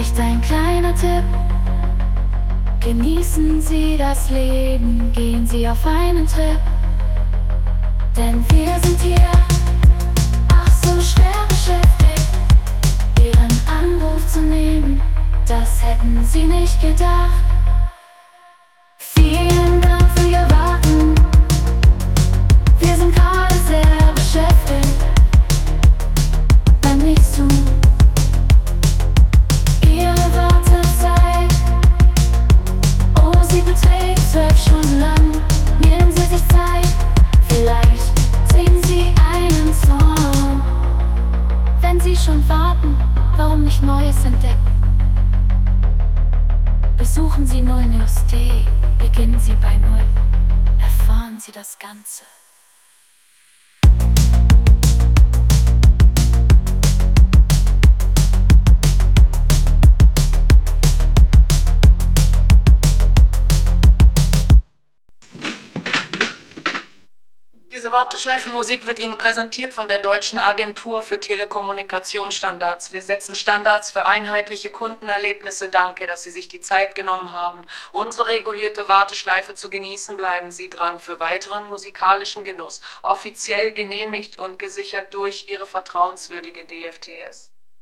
Vielleicht ein kleiner Tipp: Genießen Sie das Leben, gehen Sie auf einen Trip. Denn wir sind hier, ach so schwer beschäftigt, Ihren Anruf zu nehmen, das hätten Sie nicht gedacht. Vielen Dank für Ihr Warten, wir sind gerade sehr beschäftigt. Wenn nichts tun, Ihre Wartezeit, oh, sie beträgt 12 Stunden lang. Nehmen Sie sich Zeit, vielleicht singen Sie einen Song. Wenn Sie schon warten, warum nicht Neues entdecken? Besuchen Sie nullnews.de, beginnen Sie bei Null, erfahren Sie das Ganze. Diese Warteschleifenmusik wird Ihnen präsentiert von der Deutschen Agentur für Telekommunikationsstandards. Wir setzen Standards für einheitliche Kundenerlebnisse. Danke, dass Sie sich die Zeit genommen haben, unsere regulierte Warteschleife zu genießen. Bleiben Sie dran für weiteren musikalischen Genuss. Offiziell genehmigt und gesichert durch Ihre vertrauenswürdige DFTS.